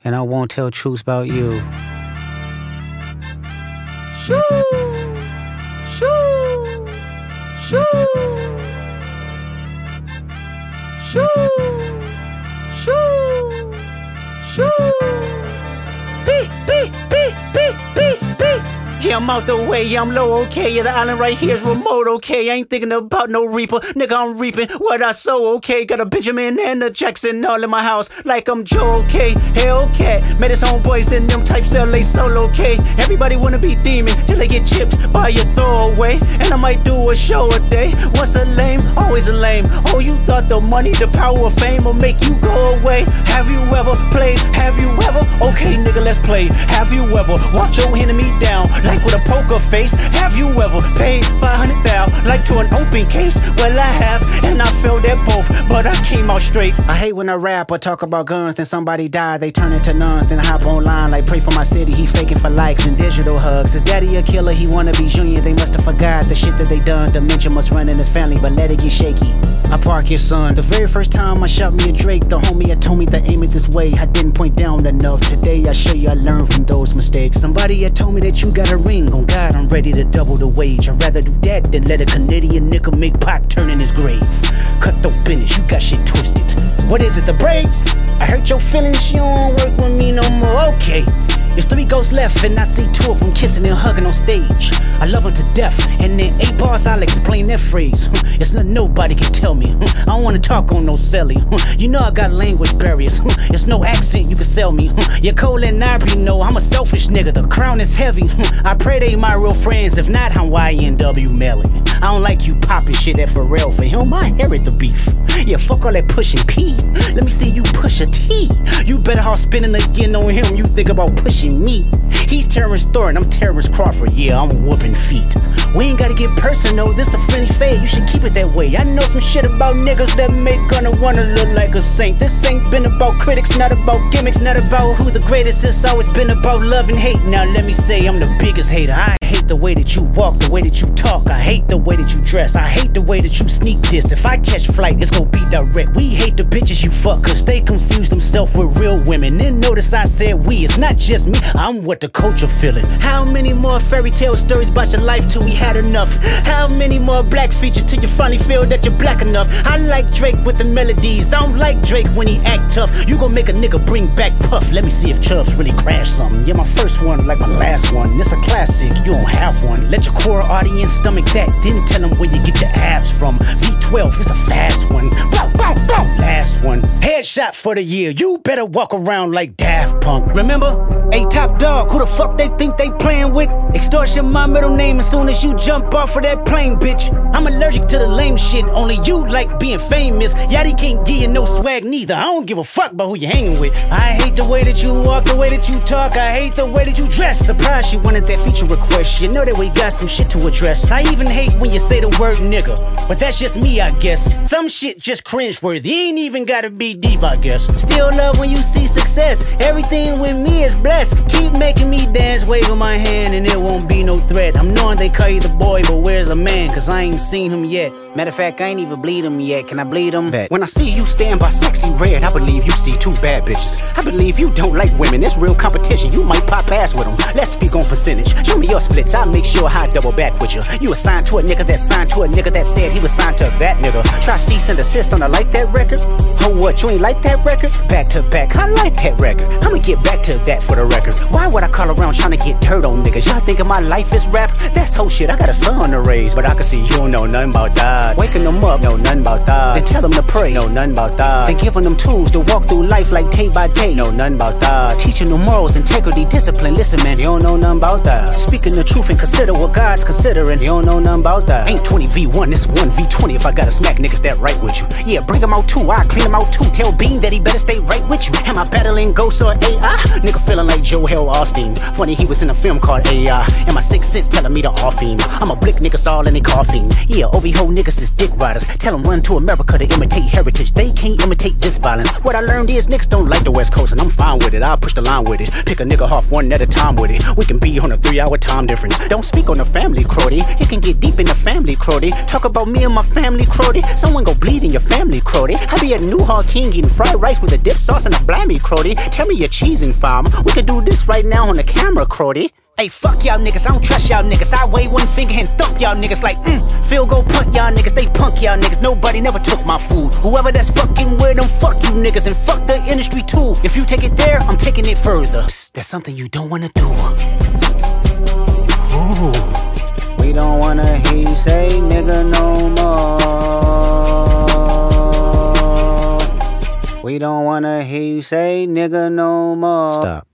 and I won't tell truths about you. Shoo, shoo, shoo, shoo, shoo, shoo. Beep, beep, beep, beep, beep, beep. Yeah, I'm out the way, yeah, I'm low, okay. Yeah, the island right here is remote, okay. I ain't thinking about no reaper, nigga, I'm reaping what I sow, okay. Got a Benjamin and a Jackson all in my house, like I'm Joe, okay. Hellcat, met his homeboys in them types LA solo, okay. Everybody wanna be demon till they get chipped by your throwaway. And I might do a show a day. Once a lame, always a lame. Oh, you thought the money, the power of fame will make you go away. Have you ever played? Have you ever? Okay, nigga, let's play. Have you ever walked your enemy down like with a poker face? Have you ever paid 500,000 like to an open case? Well, I have, and I failed at both, but I came out straight. I hate when I rap or talk about guns, then somebody die, they turn into nuns, then I hop online like pray for my city. He faking for likes and digital hugs. His daddy a killer, he wanna be Junior. They must have forgot the shit that they done. Dementia must run in his family, but let it get shaky. I park your son. The very first time I shot me a Drake, the homie had told me to aim it this way. I didn't point down enough. Today I show you I learned from those mistakes. Somebody had told me that you got a ring. On God, I'm ready to double the wage. I'd rather do that than let a Canadian nigga make Pac turn in his grave. Cut the business, you got shit twisted. What is it, the brakes? I hurt your feelings, you don't work with me no more. Okay. It's 3 ghosts left, and I see 2 of them kissing and hugging on stage. I love them to death, and in 8 bars I'll explain that phrase. It's nothing nobody can tell me. I don't wanna talk on no celly. You know I got language barriers. It's no accent you can sell me. You're Cole and Ivory know I'm a selfish nigga. The crown is heavy. I pray they my real friends. If not, I'm YNW Melly. I don't like you popping shit at Pharrell. For him, I inherit the beef. Yeah, fuck all that pushing P. Let me see you push a T. You better off spinning again on him. You think about pushing me. He's Terrence Thornton, I'm Terrence Crawford. Yeah, I'm whooping feet. We ain't gotta get personal, this a friendly fade. You should keep it that way. I know some shit about niggas that make gonna wanna look like a saint. This ain't been about critics, not about gimmicks, not about who the greatest. It's always been about love and hate. Now let me say I'm the biggest hater. I hate the way that you walk, the way that you talk. I hate the way that you dress. I hate the way that you sneak this. If I catch flight, it's gonna be direct. We hate the bitches you fuck, cause they confuse themselves with real women. Then notice I said we, it's not just me, I'm what the culture feeling. How many more fairy tale stories about your life till we had enough? How many more black features till you finally feel that you're black enough? I like Drake with the melodies, I don't like Drake when he act tough. You gon' make a nigga bring back Puff. Let me see if Chubbs really crashed something. Yeah, my first one like my last one. It's a classic, you don't have one. Let your core audience stomach that, then tell them where you get your abs from. V12, it's a fast one. Bow, bow, bow. Last one, headshot for the year. You better walk around like Daft Punk. Remember? Hey, Top Dog, who the fuck they think they playing with? Extortion my middle name as soon as you jump off of that plane, bitch. I'm allergic to the lame shit, only you like being famous. Yachty can't give you no swag neither. I don't give a fuck about who you hanging with. I hate the way that you walk, the way that you talk. I hate the way that you dress. Surprised she wanted that feature request. You know that we got some shit to address. I even hate when you say the word nigga, but that's just me, I guess. Some shit just cringeworthy, ain't even gotta be deep, I guess. Still love when you see success. Everything with me is blessed. Keep making me dance, waving my hand, and it won't be no threat. I'm knowing they call you the boy, but where's the man? Cause I ain't seen him yet. Matter of fact, I ain't even bleed him yet. Can I bleed him? Bet. When I see you stand by sexy red, I believe you see 2 bad bitches. I believe you don't like women, it's real competition. You might pop ass with them. Let's speak on percentage. Show me your splits, I'll make sure I double back with you. You assigned to a nigga that signed to a nigga that said he was signed to that nigga. Try cease and desist on a like that record. Oh, what, you ain't like that record? Back to back, I like that record. I'ma get back to that for the record. Why would I call around trying to get dirt on niggas? Y'all thinking my life is rap? That's whole shit, I got a son to raise, but I can see you don't know nothing about that. Waking them up, know nothing about that. Then tell them to pray, know nothing about that. Then giving them tools to walk through life like day by day, know nothing about that. Teaching them morals, integrity, discipline. Listen man, you don't know nothing about that. Speaking the truth and consider what God's considering, you don't know nothing about that. Ain't 20v1, it's 1v20 if I gotta smack niggas that right with you. Yeah, bring them out too, I clean them out too. Tell Bean that he better stay right with you. Am I battling ghosts or AI? Nigga feeling like Joel Austin. Funny he was in a film called AI. high, and my sixth sense telling me to off him. I'm a blick niggas all in their coffin. Yeah, OV-ho niggas is dick riders. Tell them run to America to imitate heritage. They can't imitate this violence. What I learned is niggas don't like the West Coast, and I'm fine with it. I'll push the line with it. Pick a nigga off one at a time with it. We can be on a 3-hour time difference. Don't speak on the family, Crody. It can get deep in the family, Crody. Talk about me and my family, Crody. Someone go bleed in your family, Crody. I be at New Hall King eating fried rice with a dip sauce and a blammy, Crody. Tell me your cheesing farm. We can do this right now on the camera, Crody. Hey, fuck y'all niggas, I don't trust y'all niggas. I wave one finger and thump y'all niggas like, field goal punt y'all niggas, they punk y'all niggas. Nobody never took my food. Whoever that's fucking with them, fuck you niggas, and fuck the industry too. If you take it there, I'm taking it further. Psst, that's something you don't wanna do. Ooh. We don't wanna hear you say nigga no more. We don't wanna hear you say nigga no more. Stop.